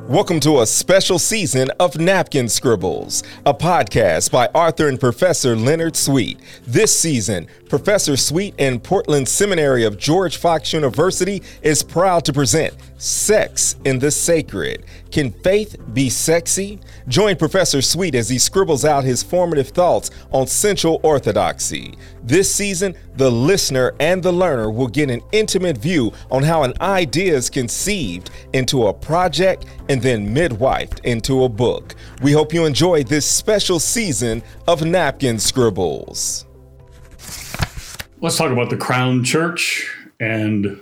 Welcome to a special season of Napkin Scribbles, a podcast by Arthur and Professor Leonard Sweet. This season, Professor Sweet and Portland Seminary of George Fox University is proud to present Sex in the Sacred. Can faith be sexy? Join Professor Sweet as he scribbles out his formative thoughts on central orthodoxy. This season, the listener and the learner will get an intimate view on how an idea is conceived into a project and then midwifed into a book. We hope you enjoy this special season of Napkin Scribbles. Let's talk about the Crown Church and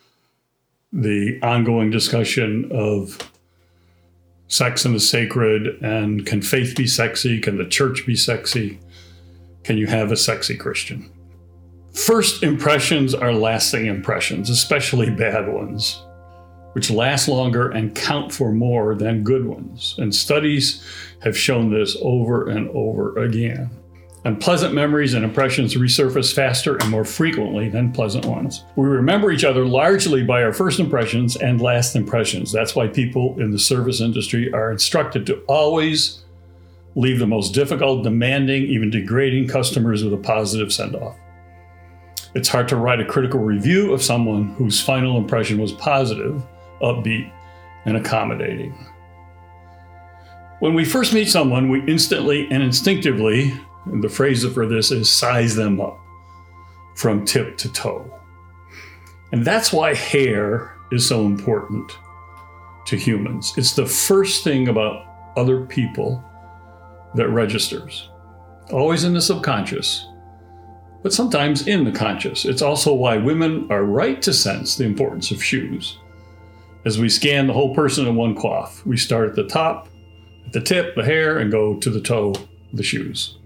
the ongoing discussion of sex in the sacred, and can faith be sexy? Can the church be sexy? Can you have a sexy Christian? First impressions are lasting impressions, especially bad ones, which last longer and count for more than good ones. And studies have shown this over and over again. Unpleasant memories and impressions resurface faster and more frequently than pleasant ones. We remember each other largely by our first impressions and last impressions. That's why people in the service industry are instructed to always leave the most difficult, demanding, even degrading customers with a positive send-off. It's hard to write a critical review of someone whose final impression was positive, upbeat, and accommodating. When we first meet someone, we instantly and instinctively, and the phrase for this is size them up from tip to toe. And that's why hair is so important to humans. It's the first thing about other people that registers. Always in the subconscious, but sometimes in the conscious. It's also why women are right to sense the importance of shoes. As we scan the whole person in one quaff, we start at the top, at the tip, the hair, and go to the toe, the shoes.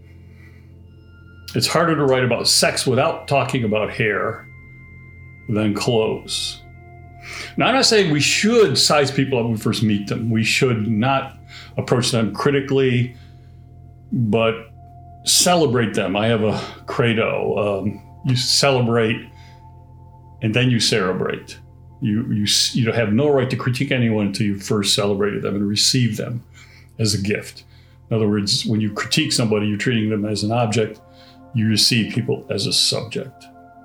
It's harder to write about sex without talking about hair than clothes. Now, I'm not saying we should size people up when we first meet them. We should not approach them critically, but celebrate them. I have a credo. You celebrate and then you cerebrate. You have no right to critique anyone until you first celebrated them and received them as a gift. In other words, when you critique somebody, you're treating them as an object. You receive people as a subject.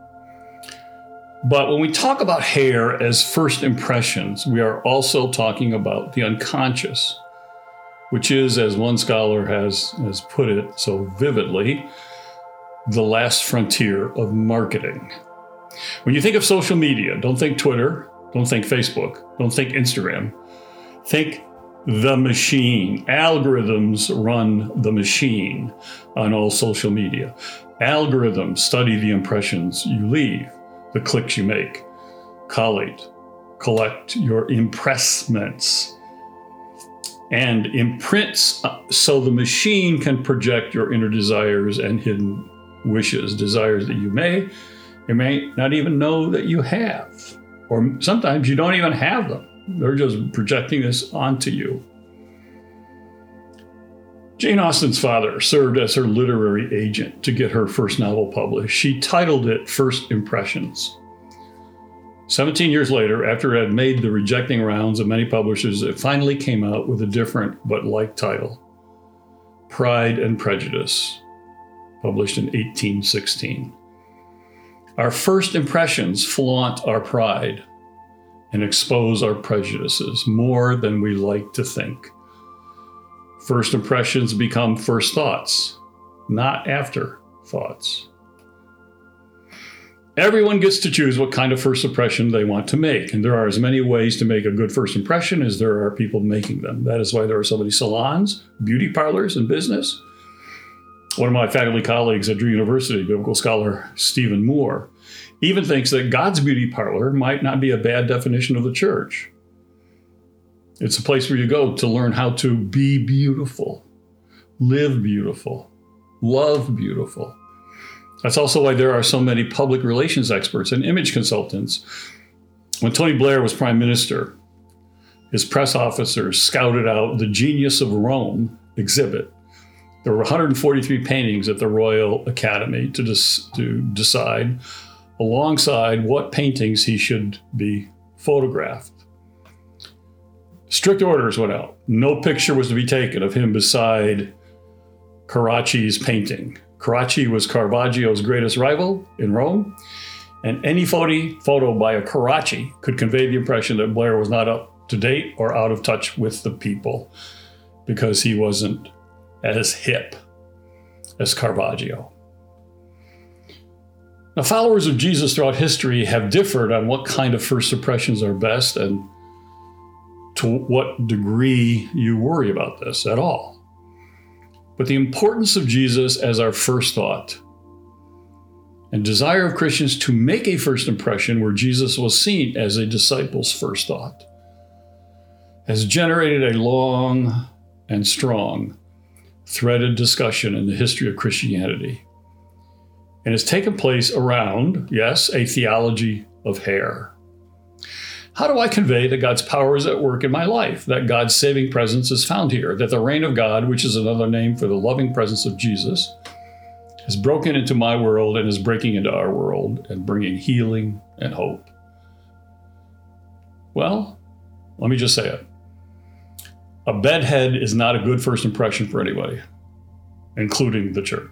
But when we talk about hair as first impressions, we are also talking about the unconscious, which is, as one scholar has put it so vividly, the last frontier of marketing. When you think of social media, don't think Twitter, don't think Facebook, don't think Instagram. Think the machine. Algorithms run the machine on all social media. Algorithms study the impressions you leave, the clicks you make, collect your impressments, and imprints so the machine can project your inner desires and hidden wishes, desires that you may not even know that you have, or sometimes you don't even have them. They're just projecting this onto you. Jane Austen's father served as her literary agent to get her first novel published. She titled it First Impressions. 17 years later, after it had made the rejecting rounds of many publishers, it finally came out with a different but like title, Pride and Prejudice, published in 1816. Our first impressions flaunt our pride and expose our prejudices more than we like to think. First impressions become first thoughts, not afterthoughts. Everyone gets to choose what kind of first impression they want to make, and there are as many ways to make a good first impression as there are people making them. That is why there are so many salons, beauty parlors, and business. One of my faculty colleagues at Drew University, biblical scholar Stephen Moore, even thinks that God's beauty parlor might not be a bad definition of the church. It's a place where you go to learn how to be beautiful, live beautiful, love beautiful. That's also why there are so many public relations experts and image consultants. When Tony Blair was prime minister, his press officers scouted out the Genius of Rome exhibit. There were 143 paintings at the Royal Academy to decide alongside what paintings he should be photographed. strict orders went out. No picture was to be taken of him beside Carracci's painting. Carracci was Caravaggio's greatest rival in Rome, and any photo by a Carracci could convey the impression that Blair was not up to date or out of touch with the people because he wasn't as hip as Caravaggio. Now, followers of Jesus throughout history have differed on what kind of first impressions are best and to what degree you worry about this at all. But the importance of Jesus as our first thought and desire of Christians to make a first impression where Jesus was seen as a disciple's first thought has generated a long and strong threaded discussion in the history of Christianity. And has taken place around, yes, a theology of hair. How do I convey that God's power is at work in my life, that God's saving presence is found here, that the reign of God, which is another name for the loving presence of Jesus, has broken into my world and is breaking into our world and bringing healing and hope? Well, let me just say it. A bedhead is not a good first impression for anybody, including the church.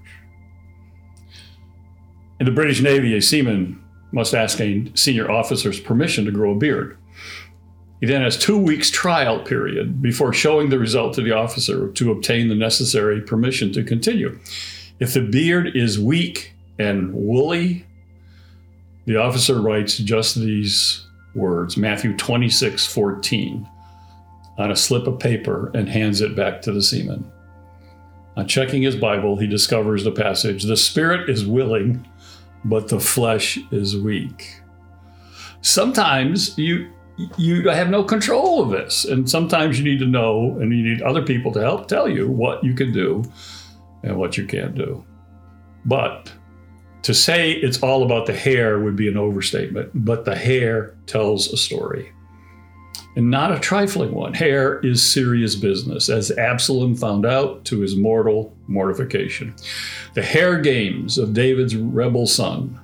In the British Navy, a seaman must ask a senior officer's permission to grow a beard. He then has 2 weeks trial period before showing the result to the officer to obtain the necessary permission to continue. If the beard is weak and woolly, the officer writes just these words, Matthew 26:14, on a slip of paper and hands it back to the seaman. On checking his Bible, he discovers the passage, "The spirit is willing, but the flesh is weak." Sometimes you have no control of this, and sometimes you need to know, and you need other people to help tell you what you can do and what you can't do. But to say it's all about the hair would be an overstatement, but the hair tells a story. And not a trifling one. Hair is serious business, as Absalom found out to his mortal mortification. The hair games of David's rebel son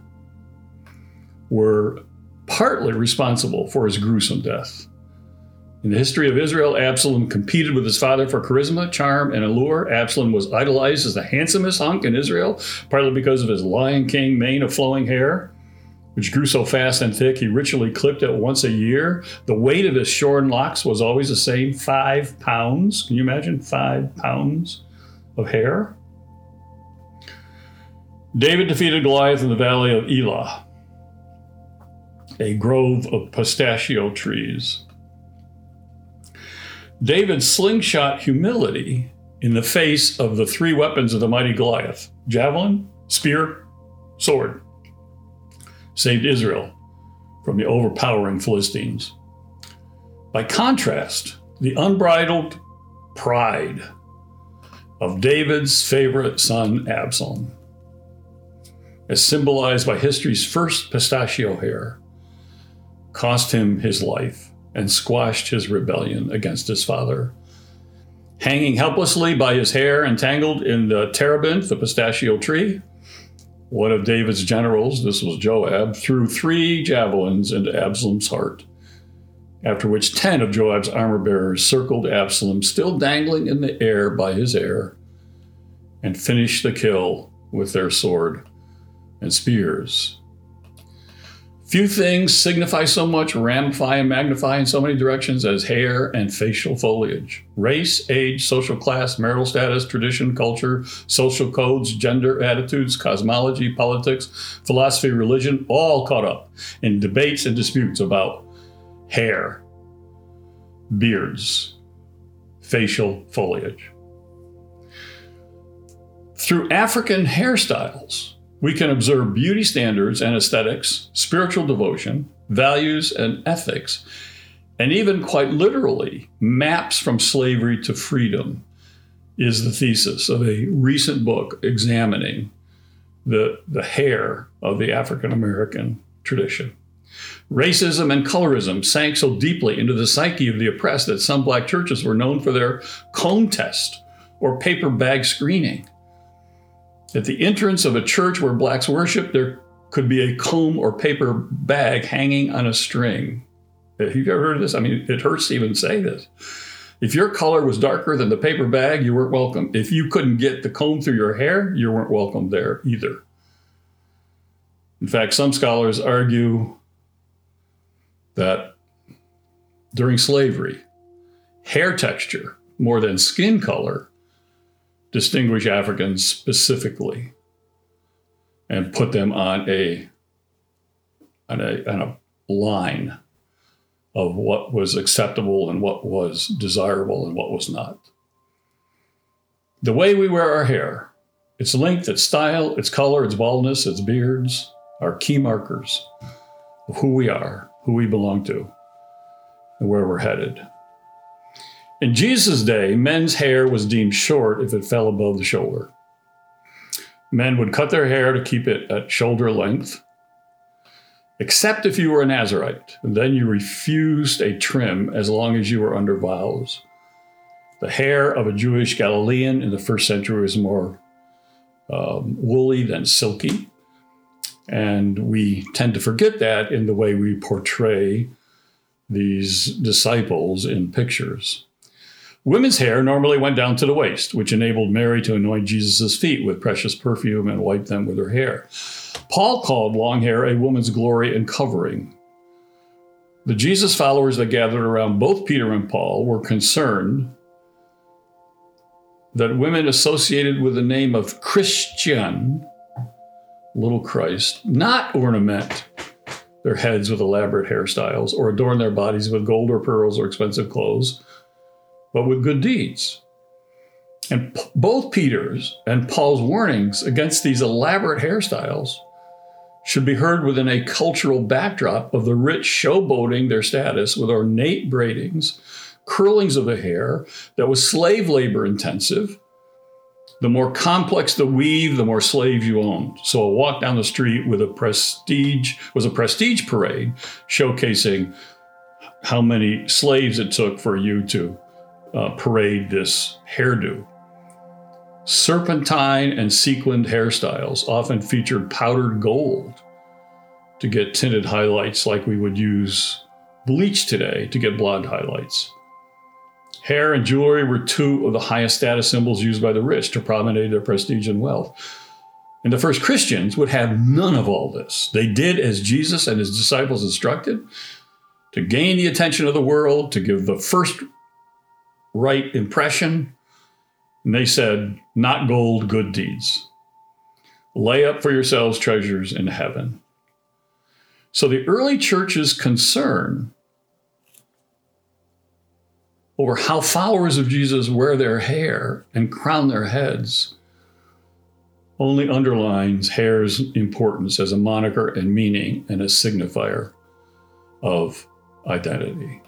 were partly responsible for his gruesome death. In the history of Israel, Absalom competed with his father for charisma, charm, and allure. Absalom was idolized as the handsomest hunk in Israel, partly because of his Lion King mane of flowing hair, which grew so fast and thick, he ritually clipped it once a year. The weight of his shorn locks was always the same, 5 pounds. Can you imagine 5 pounds of hair? David defeated Goliath in the valley of Elah, a grove of pistachio trees. David slingshot humility in the face of the 3 weapons of the mighty Goliath, javelin, spear, sword. Saved Israel from the overpowering Philistines. By contrast, the unbridled pride of David's favorite son, Absalom, as symbolized by history's first pistachio hair, cost him his life and squashed his rebellion against his father. Hanging helplessly by his hair entangled in the terebinth, the pistachio tree, one of David's generals, this was Joab, threw 3 javelins into Absalom's heart, after which 10 of Joab's armor bearers circled Absalom, still dangling in the air by his hair, and finished the kill with their sword and spears. Few things signify so much, ramify and magnify in so many directions as hair and facial foliage. Race, age, social class, marital status, tradition, culture, social codes, gender, attitudes, cosmology, politics, philosophy, religion, all caught up in debates and disputes about hair, beards, facial foliage. Through African hairstyles, we can observe beauty standards and aesthetics, spiritual devotion, values and ethics, and even quite literally, maps from slavery to freedom is the thesis of a recent book examining the hair of the African American tradition. Racism and colorism sank so deeply into the psyche of the oppressed that some Black churches were known for their cone test or paper bag screening. At the entrance of a church where Blacks worship, there could be a comb or paper bag hanging on a string. Have you ever heard of this? I mean, it hurts to even say this. If your color was darker than the paper bag, you weren't welcome. If you couldn't get the comb through your hair, you weren't welcome there either. In fact, some scholars argue that during slavery, hair texture, more than skin color, distinguished Africans specifically and put them on a line of what was acceptable and what was desirable and what was not. The way we wear our hair, its length, its style, its color, its baldness, its beards, are key markers of who we are, who we belong to, and where we're headed. In Jesus' day, men's hair was deemed short if it fell above the shoulder. Men would cut their hair to keep it at shoulder length, except if you were a Nazirite. And then you refused a trim as long as you were under vows. The hair of a Jewish Galilean in the first century was more woolly than silky. And we tend to forget that in the way we portray these disciples in pictures. Women's hair normally went down to the waist, which enabled Mary to anoint Jesus' feet with precious perfume and wipe them with her hair. Paul called long hair a woman's glory and covering. The Jesus followers that gathered around both Peter and Paul were concerned that women associated with the name of Christian, little Christ, not ornament their heads with elaborate hairstyles or adorn their bodies with gold or pearls or expensive clothes, but with good deeds. And both Peter's and Paul's warnings against these elaborate hairstyles should be heard within a cultural backdrop of the rich showboating their status with ornate braidings, curlings of the hair that was slave labor intensive. The more complex the weave, the more slaves you owned. So a walk down the street with a prestige parade showcasing how many slaves it took for you to parade this hairdo. Serpentine and sequined hairstyles often featured powdered gold to get tinted highlights like we would use bleach today to get blonde highlights. Hair and jewelry were two of the highest status symbols used by the rich to promenade their prestige and wealth. And the first Christians would have none of all this. They did as Jesus and his disciples instructed, to gain the attention of the world, to give the first right impression. And they said, not gold, good deeds. Lay up for yourselves treasures in heaven. So the early church's concern over how followers of Jesus wear their hair and crown their heads only underlines hair's importance as a moniker and meaning and a signifier of identity.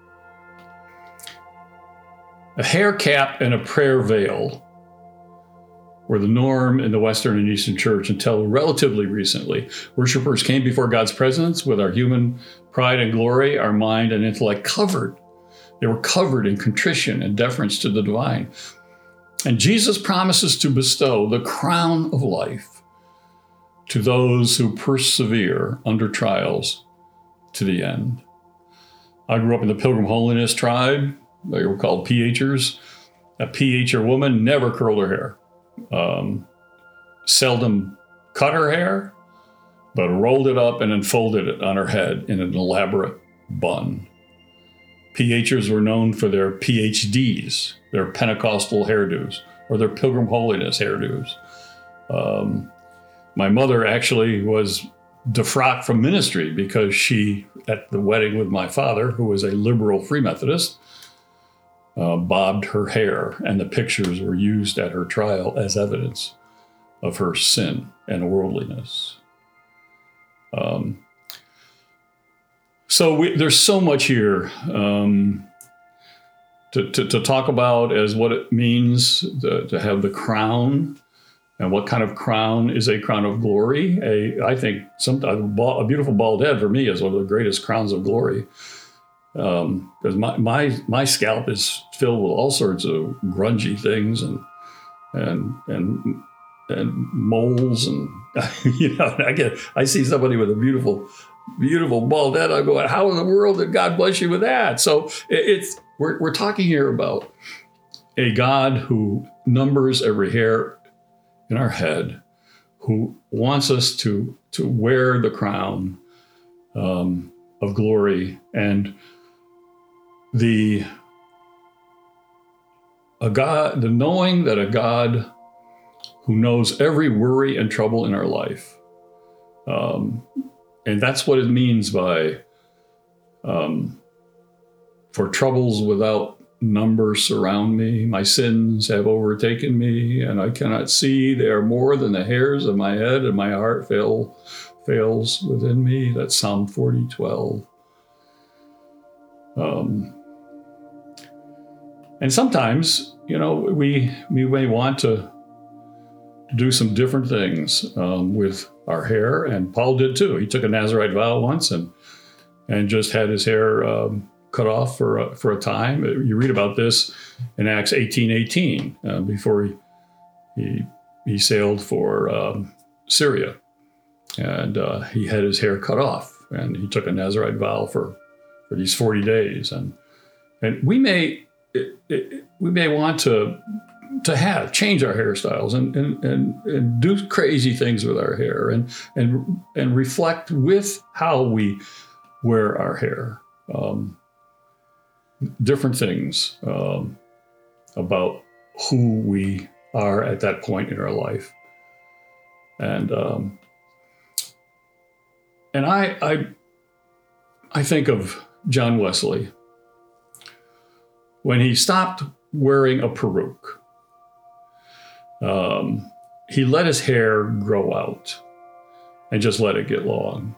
A hair cap and a prayer veil were the norm in the Western and Eastern Church until relatively recently. Worshipers came before God's presence with our human pride and glory, our mind and intellect covered. They were covered in contrition and deference to the divine. And Jesus promises to bestow the crown of life to those who persevere under trials to the end. I grew up in the Pilgrim Holiness tribe. They were called PHers. A PHer woman never curled her hair. Seldom cut her hair, but rolled it up and then folded it on her head in an elaborate bun. PHers were known for their PhDs, their Pentecostal hairdos, or their Pilgrim Holiness hairdos. My mother actually was defrocked from ministry because she, at the wedding with my father, who was a liberal Free Methodist, bobbed her hair, and the pictures were used at her trial as evidence of her sin and worldliness. So there's so much here to talk about as what it means to have the crown, and what kind of crown is a crown of glory. I think a beautiful bald head for me is one of the greatest crowns of glory. Because my scalp is filled with all sorts of grungy things and moles, and I see somebody with a beautiful beautiful bald head. I'm going, how in the world did God bless you with that? So we're talking here about a God who numbers every hair in our head, who wants us to wear the crown of glory, and the knowing that a God who knows every worry and trouble in our life. And that's what it means by for troubles without number surround me. My sins have overtaken me, and I cannot see. They are more than the hairs of my head, and my heart fails within me. That's Psalm 40:12. And sometimes, we may want to do some different things with our hair, and Paul did too. He took a Nazirite vow once and just had his hair cut off for a time. You read about this in Acts 18:18 before he sailed for Syria, and he had his hair cut off, and he took a Nazirite vow for these 40 days, and we may want to change our hairstyles and do crazy things with our hair and reflect with how we wear our hair. Different things about who we are at that point in our life. And I think of John Wesley when he stopped wearing a peruke. He let his hair grow out and just let it get long.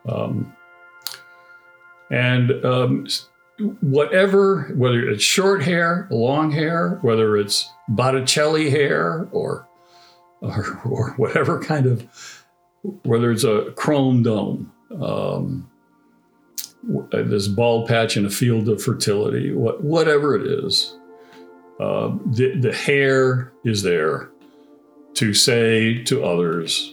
Whether it's short hair, long hair, whether it's Botticelli hair or whatever kind of, whether it's a chrome dome, this bald patch in a field of fertility, whatever it is, the hair is there to say to others,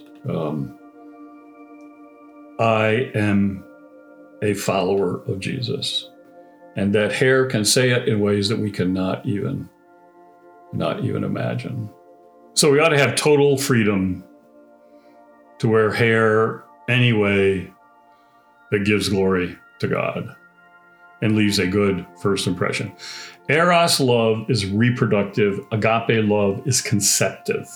I am a follower of Jesus. And that hair can say it in ways that we cannot even imagine. So we ought to have total freedom to wear hair any way that gives glory to God and leaves a good first impression. Eros love is reproductive. Agape love is conceptive.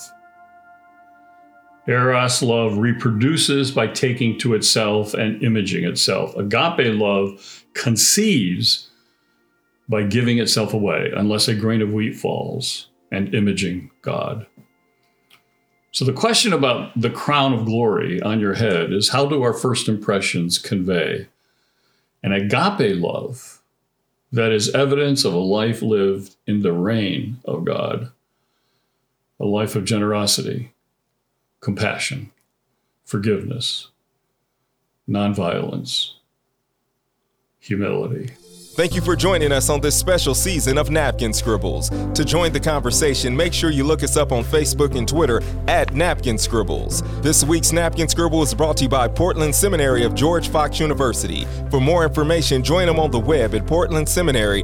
Eros love reproduces by taking to itself and imaging itself. Agape love conceives by giving itself away, unless a grain of wheat falls, and imaging God. So the question about the crown of glory on your head is, how do our first impressions convey an agape love that is evidence of a life lived in the reign of God, a life of generosity, compassion, forgiveness, nonviolence, humility. Thank you for joining us on this special season of Napkin Scribbles. To join the conversation, make sure you look us up on Facebook and Twitter at Napkin Scribbles. This week's Napkin Scribble is brought to you by Portland Seminary of George Fox University. For more information, join them on the web at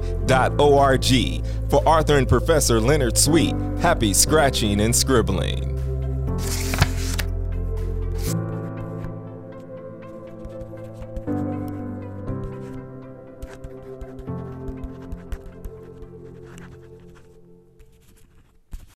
portlandseminary.org. For Arthur and Professor Leonard Sweet, happy scratching and scribbling.